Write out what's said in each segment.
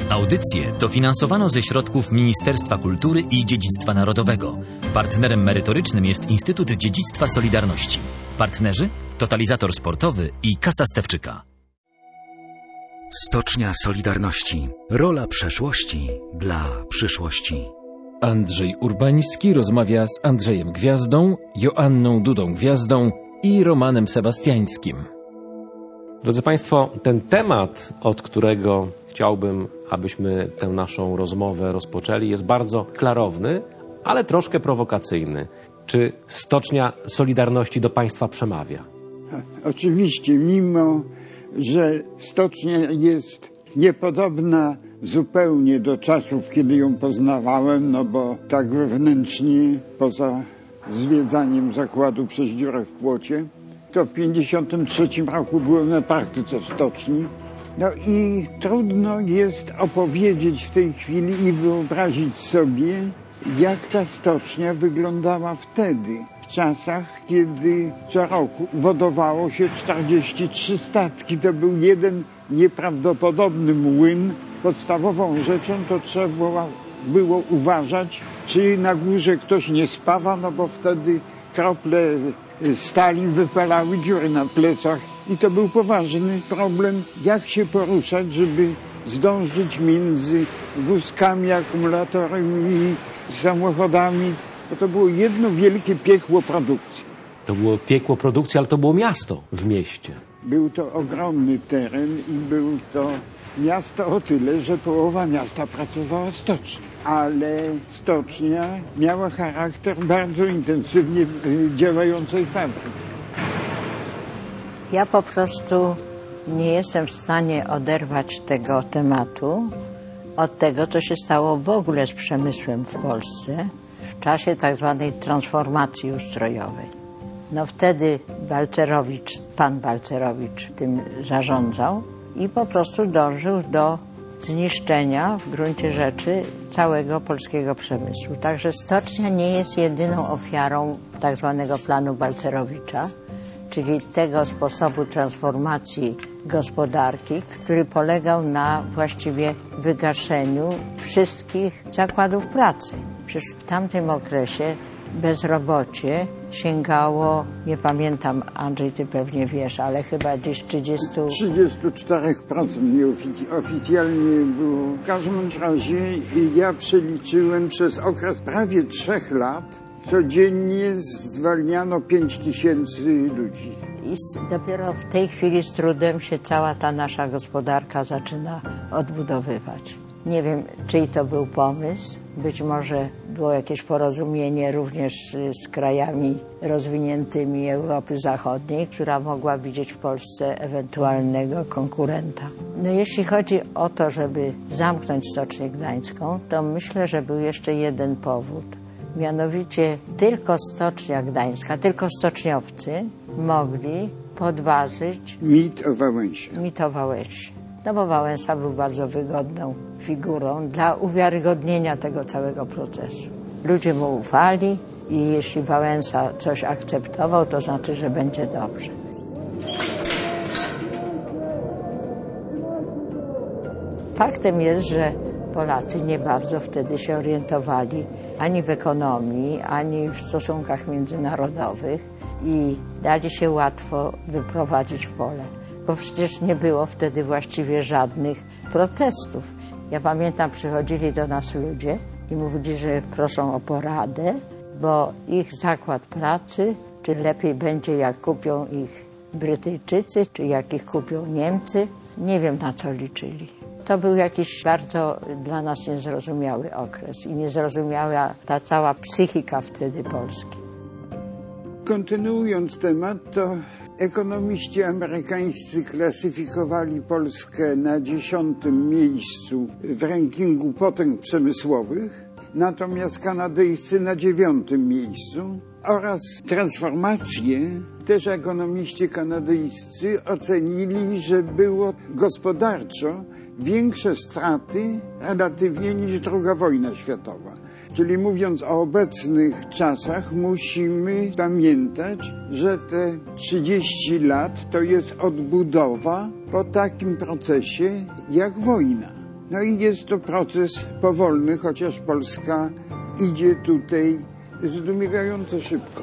Audycję dofinansowano ze środków Ministerstwa Kultury i Dziedzictwa Narodowego. Partnerem merytorycznym jest Instytut Dziedzictwa Solidarności. Partnerzy: Totalizator Sportowy i Kasa Stefczyka. Stocznia Solidarności. Rola przeszłości dla przyszłości. Andrzej Urbański rozmawia z Andrzejem Gwiazdą, Joanną Dudą Gwiazdą i Romanem Sebastiańskim. Drodzy Państwo, ten temat, od którego chciałbym, abyśmy tę naszą rozmowę rozpoczęli, jest bardzo klarowny, ale troszkę prowokacyjny. Czy Stocznia Solidarności do Państwa przemawia? Oczywiście, mimo że stocznia jest niepodobna zupełnie do czasów, kiedy ją poznawałem, no bo tak wewnętrznie, poza zwiedzaniem zakładu przez dziurę w płocie, to w 1953 roku byłem na praktyce w stoczni. No i trudno jest opowiedzieć w tej chwili i wyobrazić sobie, jak ta stocznia wyglądała wtedy, w czasach, kiedy co roku wodowało się 43 statki. To był jeden nieprawdopodobny młyn. Podstawową rzeczą to trzeba było uważać, czy na górze ktoś nie spawa, no bo wtedy krople stali wypalały dziury na plecach i to był poważny problem, jak się poruszać, żeby zdążyć między wózkami, akumulatorami, samochodami. Bo to było jedno wielkie piekło produkcji. To było piekło produkcji, ale to było miasto w mieście. Był to ogromny teren i był to miasto o tyle, że połowa miasta pracowała w stoczni. Ale stocznia miała charakter bardzo intensywnie działającej fabryki. Ja po prostu nie jestem w stanie oderwać tego tematu od tego, co się stało w ogóle z przemysłem w Polsce w czasie tak zwanej transformacji ustrojowej. No wtedy pan Balcerowicz tym zarządzał i po prostu dążył do zniszczenia w gruncie rzeczy całego polskiego przemysłu. Także stocznia nie jest jedyną ofiarą tak zwanego planu Balcerowicza, czyli tego sposobu transformacji gospodarki, który polegał na właściwie wygaszeniu wszystkich zakładów pracy. Przecież w tamtym okresie bezrobocie sięgało, nie pamiętam, Andrzej, ty pewnie wiesz, ale chyba gdzieś 34% oficjalnie było. W każdym razie ja przeliczyłem przez okres prawie 3 lat, codziennie zwalniano 5000 ludzi. I dopiero w tej chwili z trudem się cała ta nasza gospodarka zaczyna odbudowywać. Nie wiem, czyj to był pomysł. Być może było jakieś porozumienie również z krajami rozwiniętymi Europy Zachodniej, która mogła widzieć w Polsce ewentualnego konkurenta. No jeśli chodzi o to, żeby zamknąć Stocznię Gdańską, to myślę, że był jeszcze jeden powód. Mianowicie tylko Stocznia Gdańska, tylko stoczniowcy mogli podważyć mit o Wałęsie. No bo Wałęsa był bardzo wygodną figurą dla uwiarygodnienia tego całego procesu. Ludzie mu ufali i jeśli Wałęsa coś akceptował, to znaczy, że będzie dobrze. Faktem jest, że Polacy nie bardzo wtedy się orientowali ani w ekonomii, ani w stosunkach międzynarodowych i dali się łatwo wyprowadzić w pole. Bo przecież nie było wtedy właściwie żadnych protestów. Ja pamiętam, przychodzili do nas ludzie i mówili, że proszą o poradę, bo ich zakład pracy, czy lepiej będzie, jak kupią ich Brytyjczycy, czy jak ich kupią Niemcy, nie wiem, na co liczyli. To był jakiś bardzo dla nas niezrozumiały okres i niezrozumiała ta cała psychika wtedy Polski. Kontynuując temat, to ekonomiści amerykańscy klasyfikowali Polskę na 10. miejscu w rankingu potęg przemysłowych, natomiast kanadyjscy na 9. miejscu oraz transformację też ekonomiści kanadyjscy ocenili, że było gospodarczo większe straty relatywnie niż II wojna światowa. Czyli mówiąc o obecnych czasach, musimy pamiętać, że te 30 lat to jest odbudowa po takim procesie jak wojna. No i jest to proces powolny, chociaż Polska idzie tutaj zdumiewająco szybko.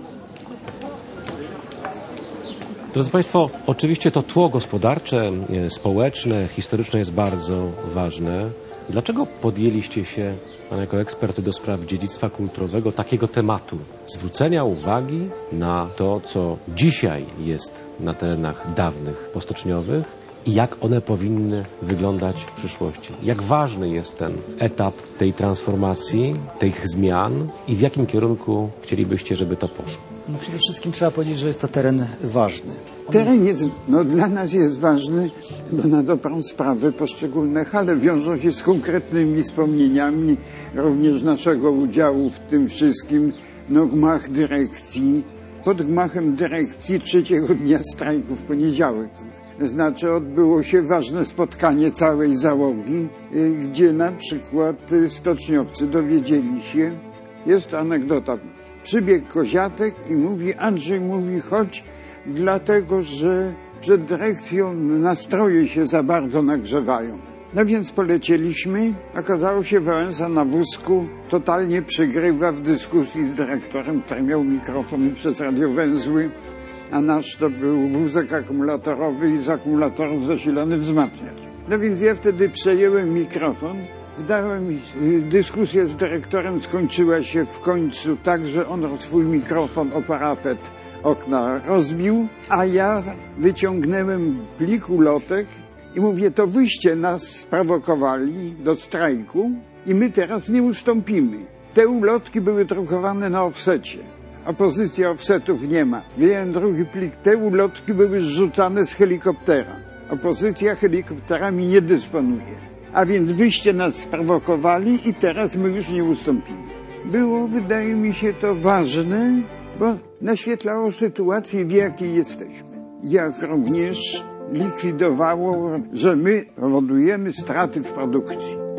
Drodzy Państwo, oczywiście to tło gospodarcze, społeczne, historyczne jest bardzo ważne. Dlaczego podjęliście się, Pan jako ekspert do spraw dziedzictwa kulturowego, takiego tematu? Zwrócenia uwagi na to, co dzisiaj jest na terenach dawnych postoczniowych i jak one powinny wyglądać w przyszłości. Jak ważny jest ten etap tej transformacji, tych zmian i w jakim kierunku chcielibyście, żeby to poszło? No przede wszystkim trzeba powiedzieć, że jest to teren ważny. Teren jest, dla nas jest ważny, bo na dobrą sprawę poszczególne hale wiedzią się z konkretnymi wspomnieniami również naszego udziału w tym wszystkim. Gmach dyrekcji, pod gmachem dyrekcji 3. dnia strajku w poniedziałek. Znaczy odbyło się ważne spotkanie całej załogi, gdzie na przykład stoczniowcy dowiedzieli się, jest to anegdota, przybiegł Koziatek i mówi, Andrzej mówi, chodź, dlatego że przed dyrekcją nastroje się za bardzo nagrzewają. No więc polecieliśmy, okazało się, Wałęsa na wózku totalnie przegrywa w dyskusji z dyrektorem, który miał mikrofon przez radiowęzły, a nasz to był wózek akumulatorowy i z akumulatorów zasilany wzmacniacz. No więc ja wtedy przejęłem mikrofon, wdałem dyskusję z dyrektorem, skończyła się w końcu tak, że on swój mikrofon o parapet okna rozbił, a ja wyciągnąłem plik ulotek i mówię, to wyście nas sprowokowali do strajku i my teraz nie ustąpimy. Te ulotki były drukowane na offsecie. Opozycja offsetów nie ma. Wyjąłem drugi plik, te ulotki były zrzucane z helikoptera. Opozycja helikopterami nie dysponuje. A więc wyście nas sprowokowali i teraz my już nie ustąpimy. Było, wydaje mi się, to ważne, bo naświetlało sytuację, w jakiej jesteśmy. Jak również likwidowało, że my powodujemy straty w produkcji.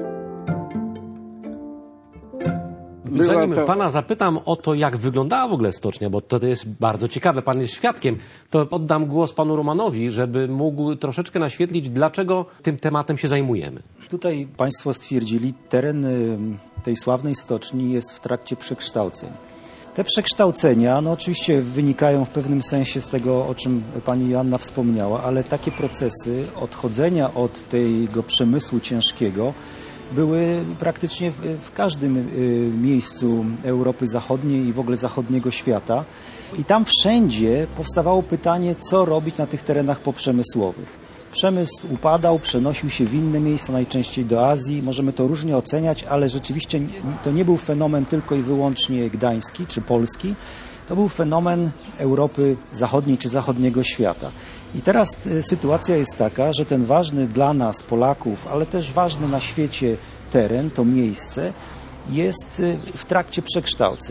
Zanim Pana zapytam o to, jak wyglądała w ogóle stocznia, bo to jest bardzo ciekawe, Pan jest świadkiem, to oddam głos Panu Romanowi, żeby mógł troszeczkę naświetlić, dlaczego tym tematem się zajmujemy. Tutaj Państwo stwierdzili, teren tej sławnej stoczni jest w trakcie przekształceń. Te przekształcenia, oczywiście wynikają w pewnym sensie z tego, o czym Pani Joanna wspomniała, ale takie procesy odchodzenia od tego przemysłu ciężkiego były praktycznie w każdym miejscu Europy Zachodniej i w ogóle zachodniego świata. I tam wszędzie powstawało pytanie, co robić na tych terenach poprzemysłowych. Przemysł upadał, przenosił się w inne miejsca, najczęściej do Azji. Możemy to różnie oceniać, ale rzeczywiście to nie był fenomen tylko i wyłącznie gdański czy polski. To był fenomen Europy Zachodniej czy zachodniego świata. I teraz sytuacja jest taka, że ten ważny dla nas, Polaków, ale też ważny na świecie teren, to miejsce, jest w trakcie przekształceń.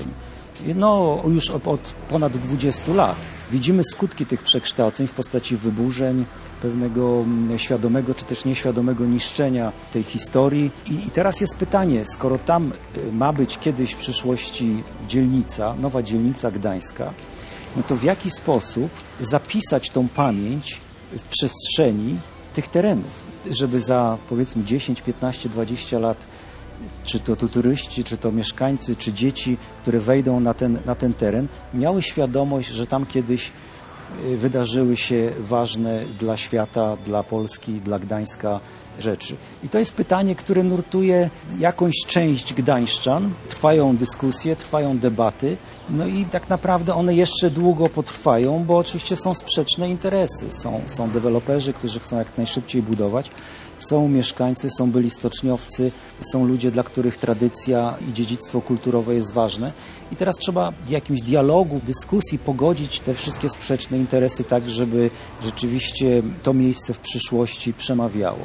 Już od ponad 20 lat. Widzimy skutki tych przekształceń w postaci wyburzeń, pewnego świadomego czy też nieświadomego niszczenia tej historii. I teraz jest pytanie, skoro tam ma być kiedyś w przyszłości dzielnica, nowa dzielnica gdańska, to w jaki sposób zapisać tą pamięć w przestrzeni tych terenów, żeby za powiedzmy 10, 15, 20 lat czy to turyści, czy to mieszkańcy, czy dzieci, które wejdą na ten teren, miały świadomość, że tam kiedyś wydarzyły się ważne dla świata, dla Polski, dla Gdańska rzeczy. I to jest pytanie, które nurtuje jakąś część gdańszczan. Trwają dyskusje, trwają debaty, i tak naprawdę one jeszcze długo potrwają, bo oczywiście są sprzeczne interesy. Są deweloperzy, którzy chcą jak najszybciej budować, są mieszkańcy, są byli stoczniowcy, są ludzie, dla których tradycja i dziedzictwo kulturowe jest ważne. I teraz trzeba w jakimś dialogu, dyskusji pogodzić te wszystkie sprzeczne interesy tak, żeby rzeczywiście to miejsce w przyszłości przemawiało.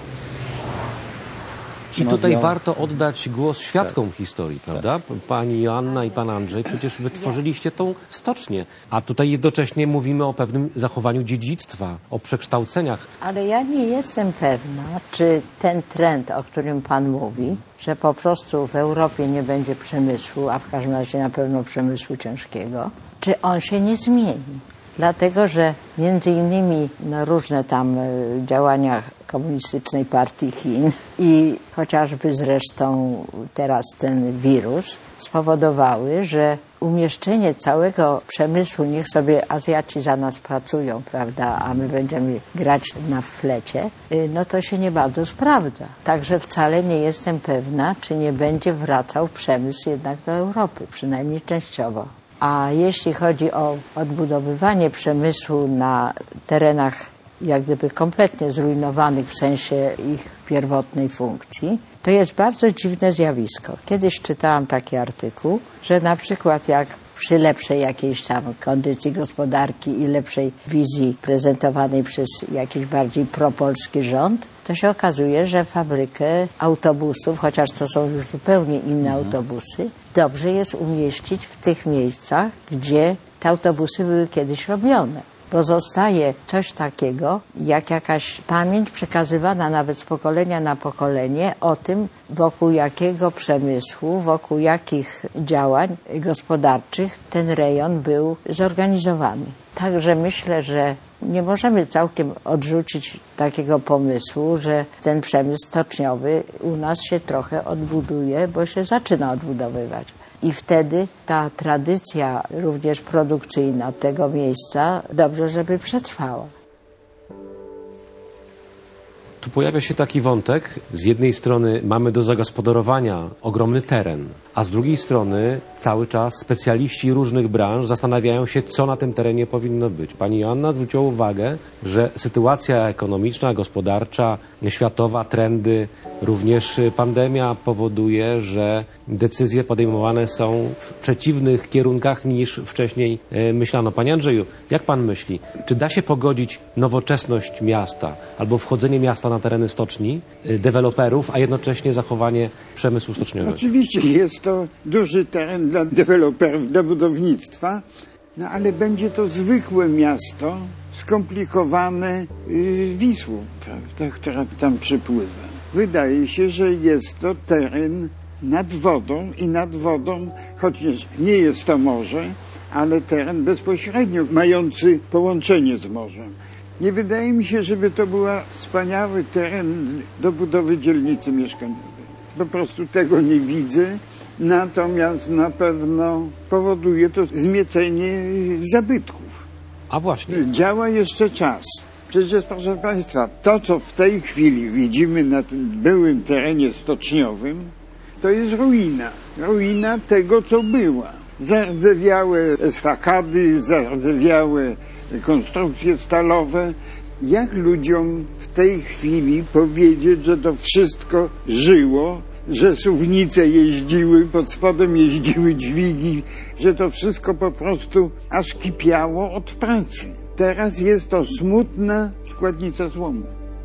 I tutaj warto oddać głos świadkom historii, prawda? Tak. Pani Joanna i Pan Andrzej, przecież wytworzyliście tą stocznię, a tutaj jednocześnie mówimy o pewnym zachowaniu dziedzictwa, o przekształceniach. Ale ja nie jestem pewna, czy ten trend, o którym Pan mówi, że po prostu w Europie nie będzie przemysłu, a w każdym razie na pewno przemysłu ciężkiego, czy on się nie zmieni. Dlatego, że między innymi różne tam działania Komunistycznej Partii Chin i chociażby zresztą teraz ten wirus spowodowały, że umieszczenie całego przemysłu, niech sobie Azjaci za nas pracują, prawda, a my będziemy grać na flecie, no to się nie bardzo sprawdza. Także wcale nie jestem pewna, czy nie będzie wracał przemysł jednak do Europy, przynajmniej częściowo. A jeśli chodzi o odbudowywanie przemysłu na terenach jak gdyby kompletnie zrujnowanych w sensie ich pierwotnej funkcji, to jest bardzo dziwne zjawisko. Kiedyś czytałam taki artykuł, że na przykład jak przy lepszej jakiejś tam kondycji gospodarki i lepszej wizji prezentowanej przez jakiś bardziej propolski rząd, to się okazuje, że fabrykę autobusów, chociaż to są już zupełnie inne autobusy, dobrze jest umieścić w tych miejscach, gdzie te autobusy były kiedyś robione. Bo zostaje coś takiego, jak jakaś pamięć przekazywana nawet z pokolenia na pokolenie o tym, wokół jakiego przemysłu, wokół jakich działań gospodarczych ten rejon był zorganizowany. Także myślę, że nie możemy całkiem odrzucić takiego pomysłu, że ten przemysł stoczniowy u nas się trochę odbuduje, bo się zaczyna odbudowywać. I wtedy ta tradycja również produkcyjna tego miejsca dobrze, żeby przetrwała. Tu pojawia się taki wątek. Z jednej strony mamy do zagospodarowania ogromny teren, a z drugiej strony cały czas specjaliści różnych branż zastanawiają się, co na tym terenie powinno być. Pani Joanna zwróciła uwagę, że sytuacja ekonomiczna, gospodarcza, światowa, trendy, również pandemia powoduje, że decyzje podejmowane są w przeciwnych kierunkach niż wcześniej myślano. Panie Andrzeju, jak pan myśli, czy da się pogodzić nowoczesność miasta albo wchodzenie miasta na tereny stoczni, deweloperów, a jednocześnie zachowanie przemysłu stoczniowego? Oczywiście jest to duży teren dla deweloperów, dla budownictwa, no ale będzie to zwykłe miasto, skomplikowane Wisłą, prawda, która tam przypływa. Wydaje się, że jest to teren nad wodą i nad wodą, chociaż nie jest to morze, ale teren bezpośrednio mający połączenie z morzem. Nie wydaje mi się, żeby to był wspaniały teren do budowy dzielnicy mieszkaniowej. Po prostu tego nie widzę, natomiast na pewno powoduje to zmiecenie zabytków. A właśnie. Działa jeszcze czas. Przecież, proszę Państwa, to, co w tej chwili widzimy na tym byłym terenie stoczniowym, to jest ruina. Ruina tego, co była. Zardzewiałe estakady, zardzewiałe konstrukcje stalowe. Jak ludziom w tej chwili powiedzieć, że to wszystko żyło, że suwnice jeździły, pod spodem jeździły dźwigi, że to wszystko po prostu aż kipiało od pracy. Teraz jest to smutna składnica złomu.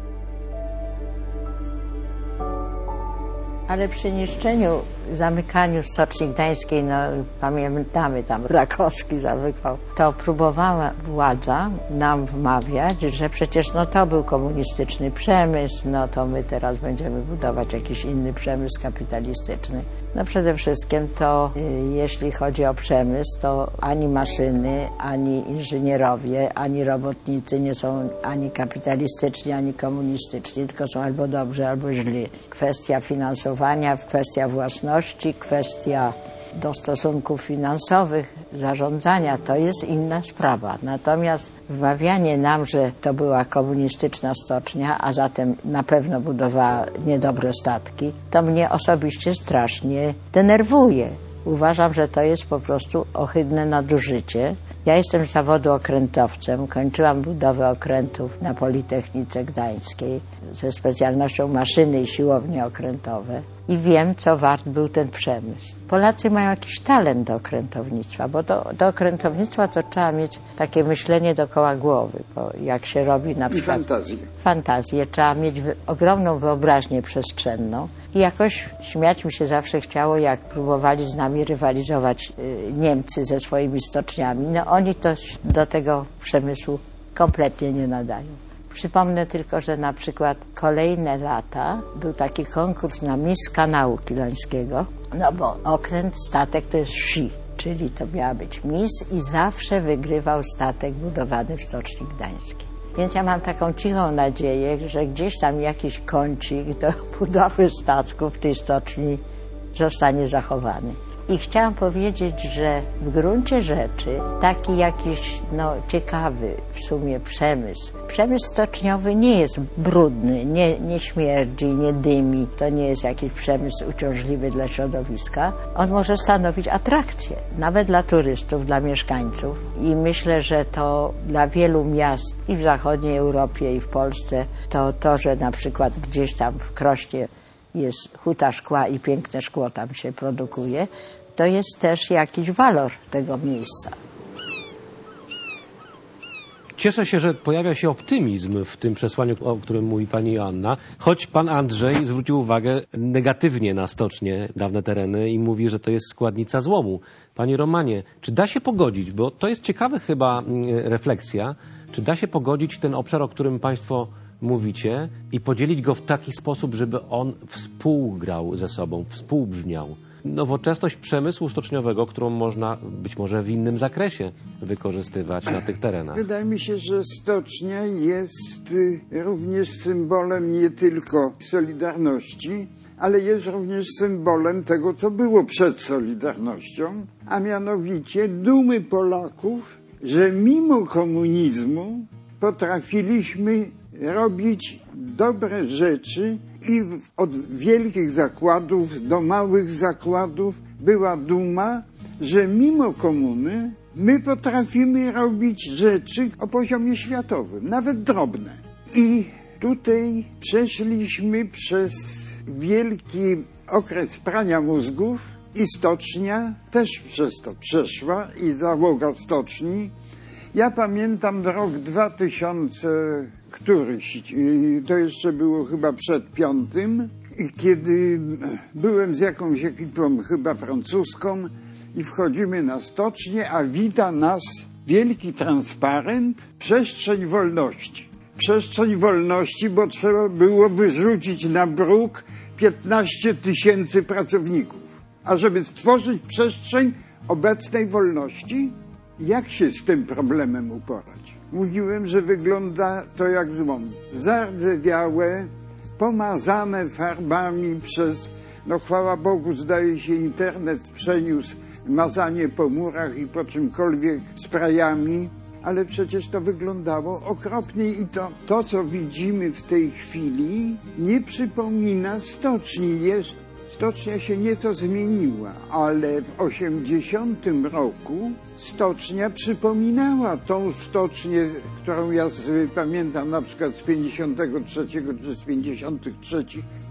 Ale przy niszczeniu, zamykaniu Stoczni Gdańskiej, no pamiętamy tam Rakowski zamykał, to próbowała władza nam wmawiać, że przecież to był komunistyczny przemysł, no to my teraz będziemy budować jakiś inny przemysł kapitalistyczny. No przede wszystkim to jeśli chodzi o przemysł, to ani maszyny, ani inżynierowie, ani robotnicy nie są ani kapitalistyczni, ani komunistyczni, tylko są albo dobrzy, albo źli. Kwestia finansowania, kwestia własności, kwestia do stosunków finansowych, zarządzania, to jest inna sprawa. Natomiast wmawianie nam, że to była komunistyczna stocznia, a zatem na pewno budowała niedobre statki, to mnie osobiście strasznie denerwuje. Uważam, że to jest po prostu ohydne nadużycie. Ja jestem z zawodu okrętowcem, kończyłam budowę okrętów na Politechnice Gdańskiej ze specjalnością maszyny i siłownie okrętowe i wiem, co wart był ten przemysł. Polacy mają jakiś talent do okrętownictwa, bo do okrętownictwa to trzeba mieć takie myślenie dookoła głowy, bo jak się robi na przykład... Fantazję. Trzeba mieć ogromną wyobraźnię przestrzenną i jakoś śmiać mi się zawsze chciało, jak próbowali z nami rywalizować Niemcy ze swoimi stoczniami. No oni to do tego przemysłu kompletnie nie nadają. Przypomnę tylko, że na przykład kolejne lata był taki konkurs na Miss Kanału Kilońskiego, no bo okręt, statek to jest si, czyli to miała być Miss i zawsze wygrywał statek budowany w Stoczni Gdańskiej. Więc ja mam taką cichą nadzieję, że gdzieś tam jakiś kącik do budowy statku w tej stoczni zostanie zachowany. I chciałam powiedzieć, że w gruncie rzeczy taki jakiś ciekawy w sumie przemysł. Przemysł stoczniowy nie jest brudny, nie śmierdzi, nie dymi. To nie jest jakiś przemysł uciążliwy dla środowiska. On może stanowić atrakcję, nawet dla turystów, dla mieszkańców. I myślę, że to dla wielu miast i w zachodniej Europie, i w Polsce, to, że na przykład gdzieś tam w Krośnie jest huta szkła i piękne szkło tam się produkuje, to jest też jakiś walor tego miejsca. Cieszę się, że pojawia się optymizm w tym przesłaniu, o którym mówi pani Joanna, choć pan Andrzej zwrócił uwagę negatywnie na stocznię, dawne tereny i mówi, że to jest składnica złomu. Panie Romanie, czy da się pogodzić, bo to jest ciekawa chyba refleksja, czy da się pogodzić ten obszar, o którym państwo mówicie i podzielić go w taki sposób, żeby on współgrał ze sobą, współbrzmiał? Nowoczesność przemysłu stoczniowego, którą można być może w innym zakresie wykorzystywać na tych terenach. Wydaje mi się, że stocznia jest również symbolem nie tylko Solidarności, ale jest również symbolem tego, co było przed Solidarnością, a mianowicie dumy Polaków, że mimo komunizmu potrafiliśmy robić dobre rzeczy i od wielkich zakładów do małych zakładów była duma, że mimo komuny my potrafimy robić rzeczy o poziomie światowym, nawet drobne. I tutaj przeszliśmy przez wielki okres prania mózgów i stocznia też przez to przeszła i załoga stoczni. Ja pamiętam rok 2000 któryś, to jeszcze było chyba przed 5, i kiedy byłem z jakąś ekipą chyba francuską i wchodzimy na stocznię, a wita nas wielki transparent Przestrzeń Wolności. Przestrzeń Wolności, bo trzeba było wyrzucić na bruk 15 000 pracowników. A żeby stworzyć przestrzeń obecnej wolności, jak się z tym problemem uporać? Mówiłem, że wygląda to jak złom. Zardzewiałe, pomazane farbami przez, chwała Bogu, zdaje się, internet przeniósł mazanie po murach i po czymkolwiek sprayami, ale przecież to wyglądało okropnie i to co widzimy w tej chwili, nie przypomina stoczni. Stocznia się nieco zmieniła, ale w 80 roku stocznia przypominała tą stocznię, którą ja sobie pamiętam na przykład z 53 czy z 53.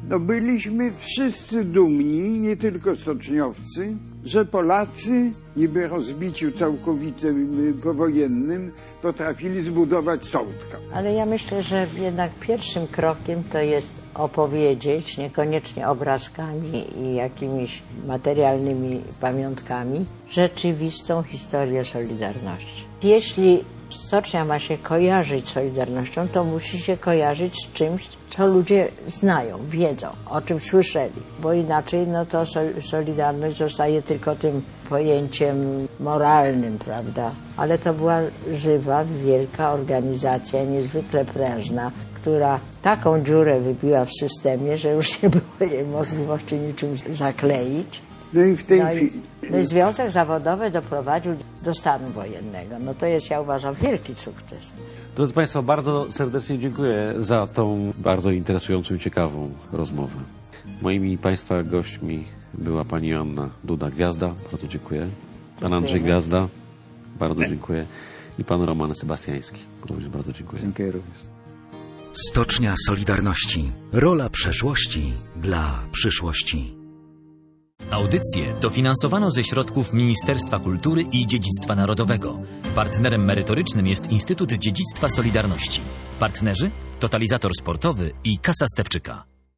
Byliśmy wszyscy dumni, nie tylko stoczniowcy, że Polacy, niby rozbiciu całkowitym powojennym, potrafili zbudować Sołtka. Ale ja myślę, że jednak pierwszym krokiem to jest opowiedzieć, niekoniecznie obrazkami i jakimiś materialnymi pamiątkami, rzeczywistą historię Solidarności. Jeśli stocznia ma się kojarzyć z Solidarnością, to musi się kojarzyć z czymś, co ludzie znają, wiedzą, o czym słyszeli, bo inaczej to Solidarność zostaje tylko tym pojęciem moralnym, prawda? Ale to była żywa, wielka organizacja, niezwykle prężna, która taką dziurę wybiła w systemie, że już nie było jej możliwości niczym zakleić. No i w tej chwili... Związek zawodowy doprowadził do stanu wojennego. To jest, ja uważam, wielki sukces. Drodzy Państwo, bardzo serdecznie dziękuję za tą bardzo interesującą i ciekawą rozmowę. Moimi Państwa gośćmi była pani Joanna Duda-Gwiazda, bardzo dziękuję. Pan Andrzej Gwiazda, bardzo dziękuję. I pan Roman Sebastiański, również bardzo dziękuję. Dziękuję również. Stocznia Solidarności. Rola przeszłości dla przyszłości. Audycję dofinansowano ze środków Ministerstwa Kultury i Dziedzictwa Narodowego. Partnerem merytorycznym jest Instytut Dziedzictwa Solidarności. Partnerzy: Totalizator Sportowy i Kasa Stefczyka.